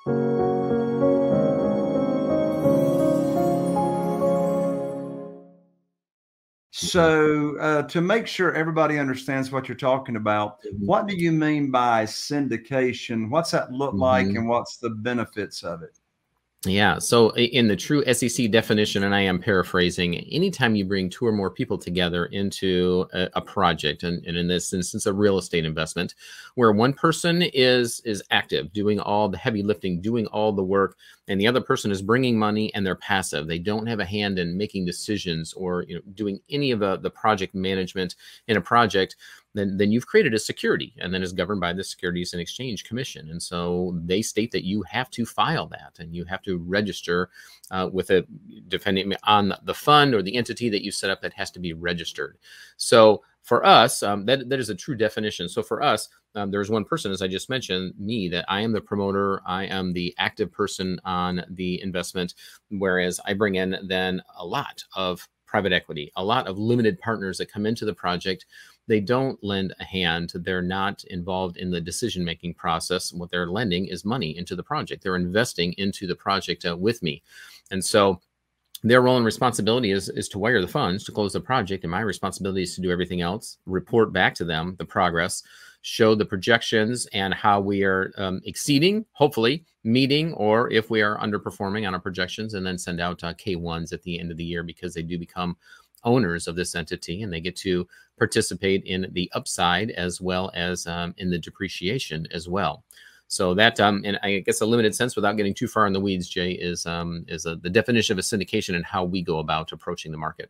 So, to make sure everybody understands what you're talking about, Mhm. what do you mean by syndication? What's that look like, and what's the benefits of it? Yeah. So in the true SEC definition, and I am paraphrasing, anytime you bring two or more people together into a project, and in this instance, a real estate investment, where one person is active, doing all the heavy lifting, doing all the work, and the other person is bringing money and they're passive. They don't have a hand in making decisions or doing any of the project management in a project. Then you've created a security, and then is governed by the Securities and Exchange Commission. And so they state that you have to file that, and you have to register with a, depending on the fund or the entity that you set up, that has to be registered. So for us, that is a true definition. So for us, there's one person, as I just mentioned, me, that I am the promoter. I am the active person on the investment, whereas I bring in then a lot of private equity, a lot of limited partners that come into the project. They don't lend a hand. They're not involved in the decision-making process. What they're lending is money into the project. They're investing into the project with me. And so their role and responsibility is to wire the funds to close the project. And my responsibility is to do everything else, report back to them the progress, show the projections and how we are exceeding, hopefully meeting, or if we are underperforming on our projections, and then send out K1s at the end of the year, because they do become owners of this entity, and they get to participate in the upside as well as in the depreciation as well. So that, and I guess a limited sense, without getting too far in the weeds, Jay, is the definition of a syndication and how we go about approaching the market.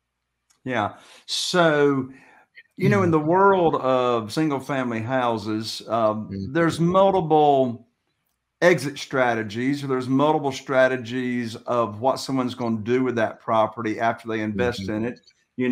Yeah. So, in the world of single family houses, there's multiple exit strategies, or there's multiple strategies of what someone's going to do with that property after they invest in it.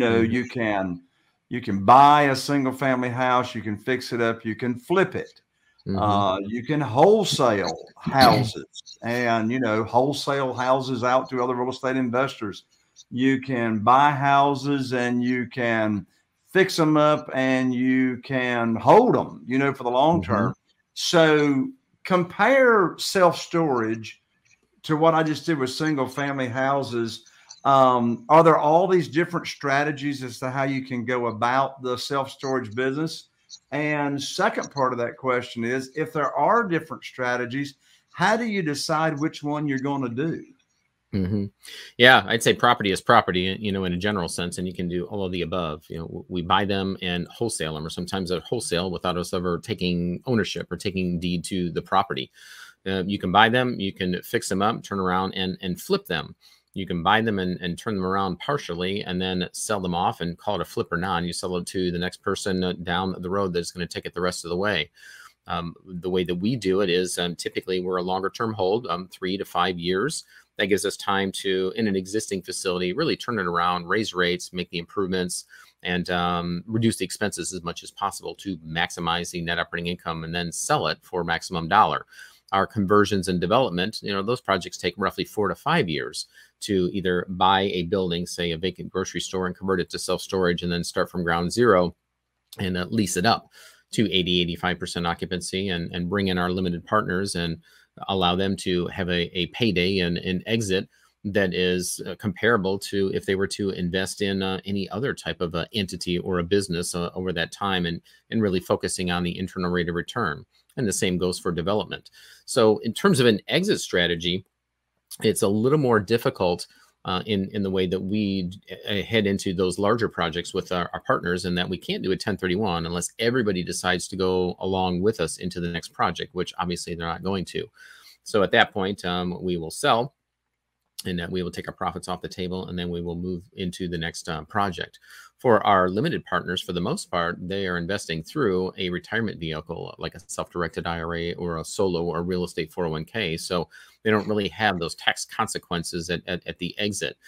You can buy a single family house, you can fix it up, you can flip it. You can wholesale houses and, wholesale houses out to other real estate investors. You can buy houses and you can fix them up and you can hold them, for the long term. So compare self-storage to what I just did with single family houses. Are there all these different strategies as to how you can go about the self-storage business? And second part of that question is, if there are different strategies, how do you decide which one you're going to do? Yeah, I'd say property is property, in a general sense, and you can do all of the above. We buy them and wholesale them, or sometimes they're wholesale without us ever taking ownership or taking deed to the property. You can buy them, you can fix them up, turn around and flip them. You can buy them and turn them around partially and then sell them off and call it a flip or non. You sell it to the next person down the road that's going to take it the rest of the way. The way that we do it is typically we're a longer term hold, 3 to 5 years. That gives us time to, in an existing facility, really turn it around, raise rates, make the improvements, and reduce the expenses as much as possible to maximize the net operating income, and then sell it for maximum dollar. Our conversions and development, those projects take roughly 4 to 5 years to either buy a building, say a vacant grocery store, and convert it to self-storage, and then start from ground zero and lease it up to 80-85% occupancy, and bring in our limited partners and allow them to have a payday and an exit that is comparable to if they were to invest in any other type of entity or a business over that time, and really focusing on the internal rate of return. And the same goes for development. So in terms of an exit strategy, it's a little more difficult in the way that we head into those larger projects with our partners, and that we can't do a 1031 unless everybody decides to go along with us into the next project, which obviously they're not going to. So at that point, we will sell, and we will take our profits off the table, and then we will move into the next project. For our limited partners, for the most part, they are investing through a retirement vehicle, like a self-directed IRA or a solo or real estate 401k. So they don't really have those tax consequences at the exit.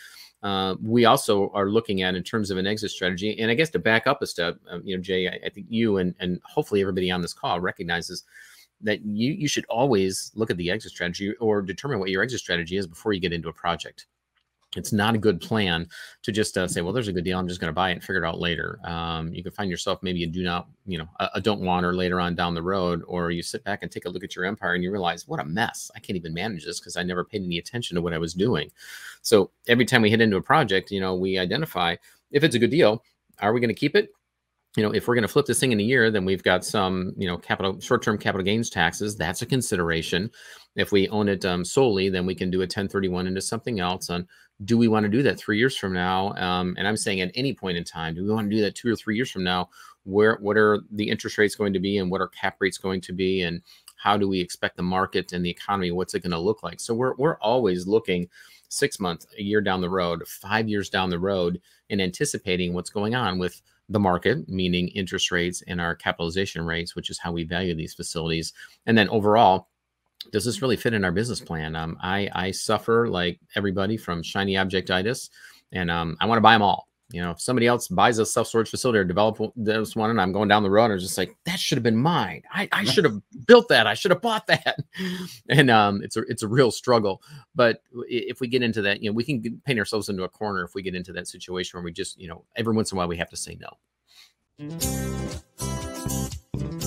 We also are looking at, in terms of an exit strategy, and I guess to back up a step, Jay, I think you and hopefully everybody on this call recognizes that you should always look at the exit strategy, or determine what your exit strategy is, before you get into a project. It's not a good plan to just say, well, there's a good deal, I'm just going to buy it and figure it out later. You can find yourself maybe a do not, a don't wanter later on down the road, or you sit back and take a look at your empire and you realize, what a mess. I can't even manage this because I never paid any attention to what I was doing. So every time we hit into a project, we identify if it's a good deal, are we going to keep it? If we're going to flip this thing in a year, then we've got some, short-term capital gains taxes. That's a consideration. If we own it solely, then we can do a 1031 into something else. And do we want to do that 3 years from now? And I'm saying at any point in time, do we want to do that 2 or 3 years from now? What are the interest rates going to be, and what are cap rates going to be, and how do we expect the market and the economy? What's it going to look like? So we're always looking 6 months, a year down the road, 5 years down the road, and anticipating what's going on with the market, meaning interest rates, and our capitalization rates, which is how we value these facilities. And then overall, does this really fit in our business plan? I suffer like everybody from shiny objectitis, and I want to buy them all. If somebody else buys a self-storage facility or develop this one, and I'm going down the road, and I'm just like, that should have been mine. I should have built that. I should have bought that. And it's a real struggle. But if we get into that, we can paint ourselves into a corner if we get into that situation where we just, every once in a while we have to say no.